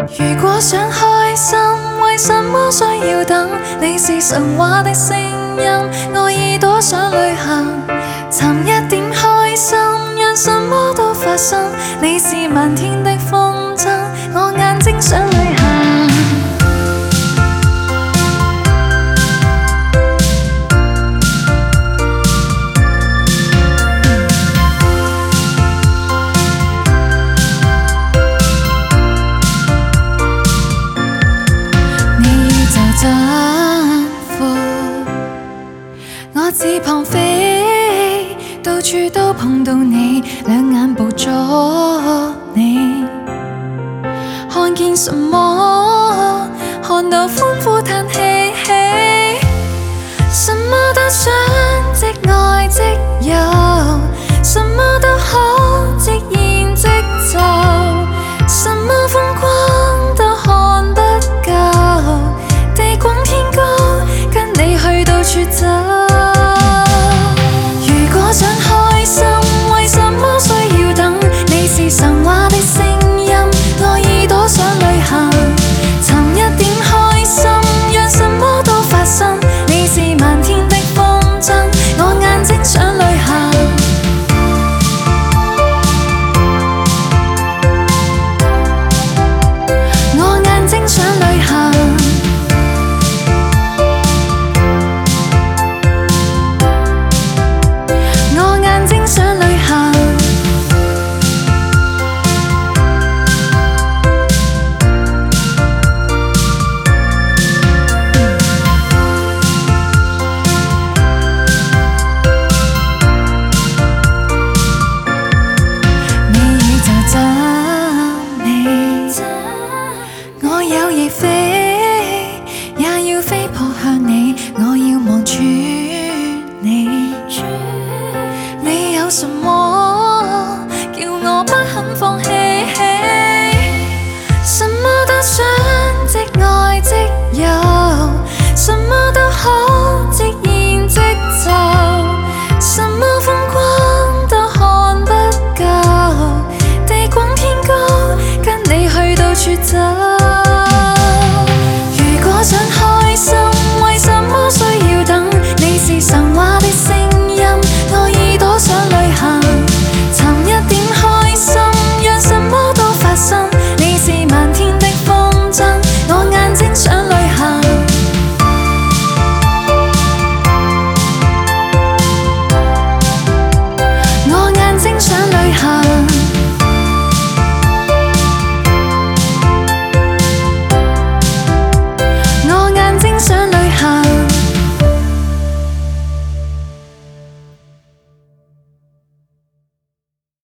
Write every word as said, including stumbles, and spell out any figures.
如果想開心，為什麼需要等？你是神話的聲音，我耳朵想旅行，尋一點開心，讓什麼都發生。你是漫天的風箏，我眼睛想旅行。真闊，我自旁飛，到處都碰到你，兩眼捕捉你，看見什麼？看到歡呼嘆氣，什麼都想即愛即有，什麼都好即現即就，什麼風光都看不夠。地廣天高，跟你去到處走。如果想開心，為什麼需要等？你是神話的聲音，我耳朵想旅行，尋一點開心，讓什麼都發生。你是漫天的風箏，我眼睛想旅行。我眼睛想旅行。我有翼飛，也要飛撲向你，我要望住你。你有什麼叫我不肯放棄？什麼都想即愛即有，什麼都好即現即就，什麼風光都看不夠，地廣天高，跟你去到處走。